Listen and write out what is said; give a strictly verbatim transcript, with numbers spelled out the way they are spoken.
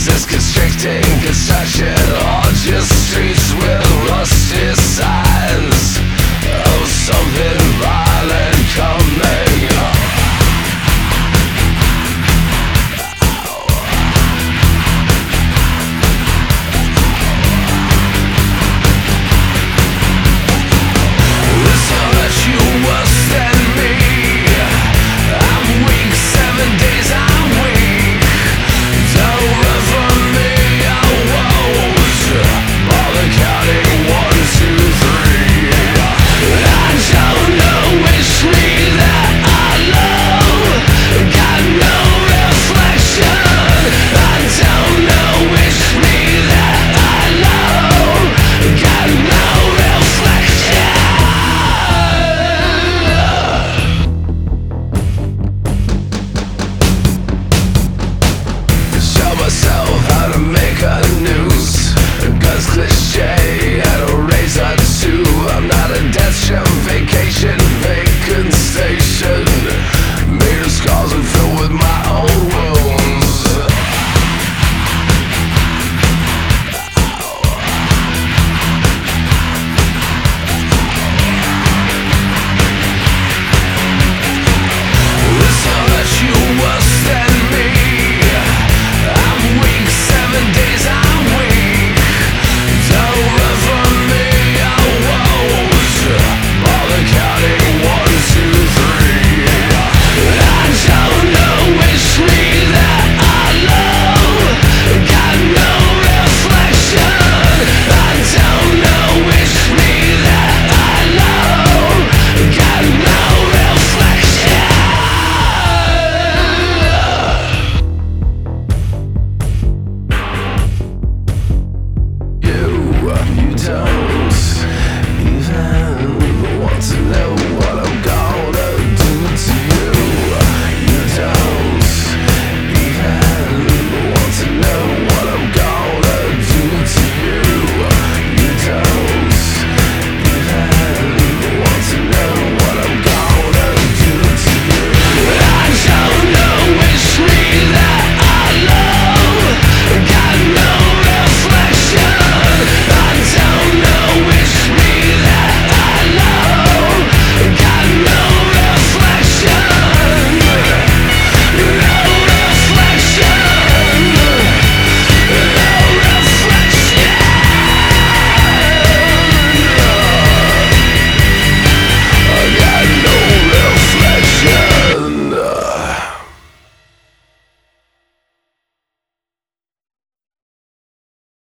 is constricting construction on just streets with rusty signs of something violent coming. This will hurt you worse than me. I'm weak, seven days I'm weak. Don't run from me, I won't bother counting one, two, three. I don't know which me that I love. Got no reflection. I don't know which me that I love. Got no reflection. Show myself how to make a noose. Guns cliche.